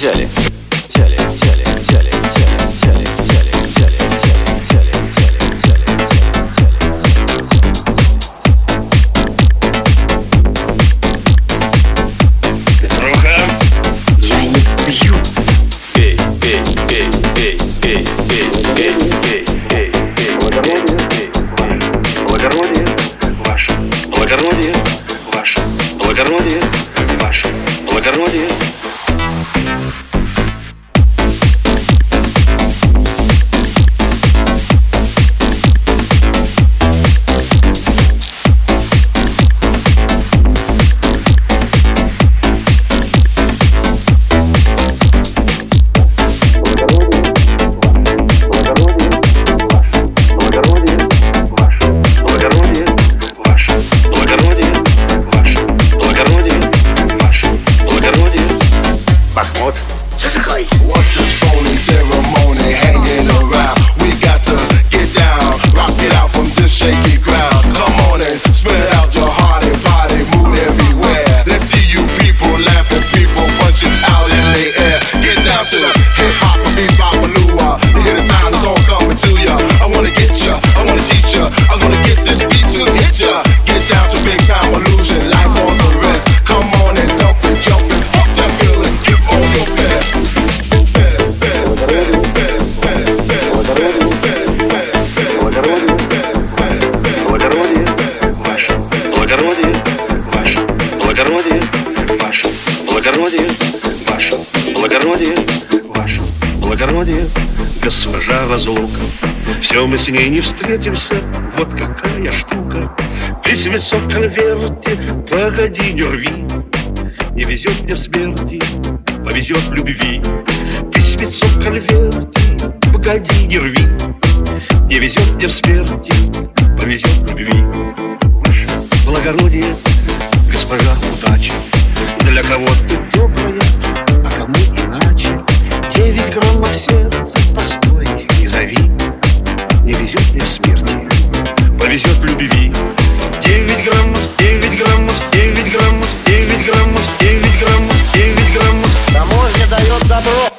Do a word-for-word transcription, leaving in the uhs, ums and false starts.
взяли, взяли, взяли, взяли, взяли, взяли, взяли, взяли, взяли, взяли, взяли, взяли, взяли. Петруха, Я не пью. пей, пей, пей, пей, пей, пей, пей, пей, пей, пей. Благородие ваше, благородие ваше, благородие ваше, благородие. What's this phony ceremony hanging around? We got to get down, rock it out from this shaky ground. Come on and spread out your hearty body, move everywhere. Let's see you people laughing, people punching out in the air. Get down to the hip hop, bebop, baloo. You hear the sound, it's all coming to ya. I wanna get ya, I wanna teach ya. I'm gonna get this beat to hit ya. Get down to big time illusion, like all the rest. Come on and dump it, jump it, fuck that feeling, give all your best. Благородие ваше, благородие ваше, благородие, госпожа разлука. Все мы с ней не встретимся, вот какая штука. Письмецо в конверте, погоди, не рви. Не везет мне в смерти, повезет в любви. Письмецо в конверте, погоди, не рви. Не везет мне в смерти, повезет в любви. Ваше благородие, госпожа удача. Для кого-то добрая, а кому иначе. Девять граммов сердца, постой, не зови. Не везет мне в смерти, повезет в любви. Девять граммов, девять граммов, девять граммов, девять граммов, девять граммов, девять граммов. Таможня дает добро.